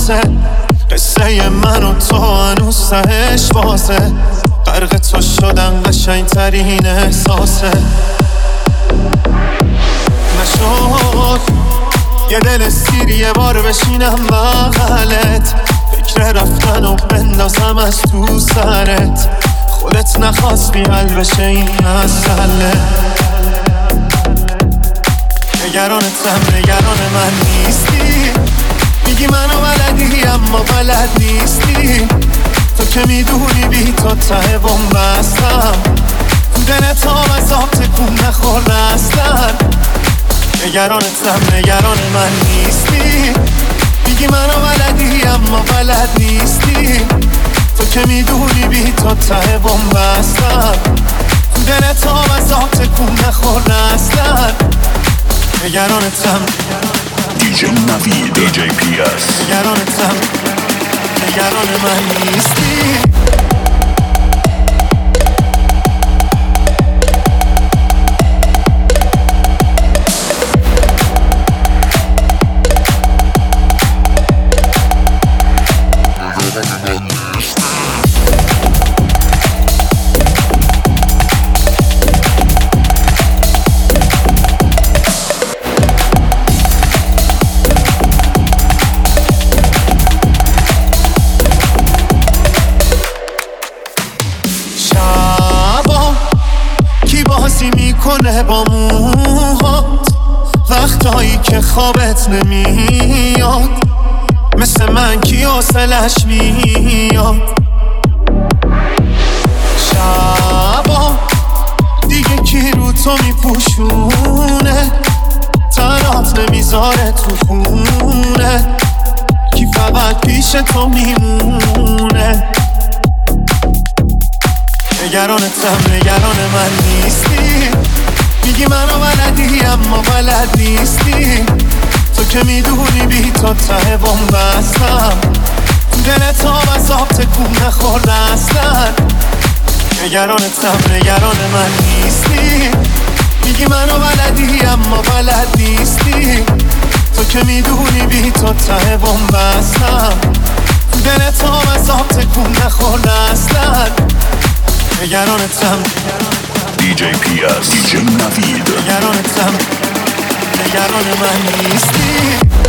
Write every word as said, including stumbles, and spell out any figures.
شانسه، قصه من و تو هنوز تهش بازه، غرق تو شدن قشنگ ترین احساسه. نشد یه دل سیر یه بار بشینم بغلت، فکر رفتن و بندازم از تو سرت، خودت نخواستی حل بشه این مسئله. نگرانتم نگران من نیستی، میگی منو بلدی اما بلد نیستی، تو که میدونی بی تو ته بومبستم، تو دلت هم از آب تکون نخورده اصلا. نگرانتم نگران من نیستی، میگی منو بلدی اما بلد نیستی، تو که میدونی بی تو ته بومبستم، تو دلت هم از آب تکون نخورده اصلا. نگرانتم دیجی نوید دیجی پی اس، نگرانتم نگران من نیستی. میکنه با موهات وقتایی که خوابت نمیاد، مثل من کی حوصلش میاد. شبا دیگه کی رو تو میپوشونه، تنات نمیذاره تو خونه، کی فقط پیش تو میمونه. نگرانتم نگران من نیستی، میگی منو بلدی اما بلد نیستی، تو که میدونی بی تو ته بومبستم، تو دلت هم از آب تکون نخورده اصلا. نگرانتم نگران من نیستی، میگی منو بلدی اما بلد نیستی، تو که میدونی بی تو ته بومبستم، تو دلت هم از آب تکون نخورده اصلا. نگرانتم دیجی پی اس، دیجی نوید. نگرانتم نگران من نیستی.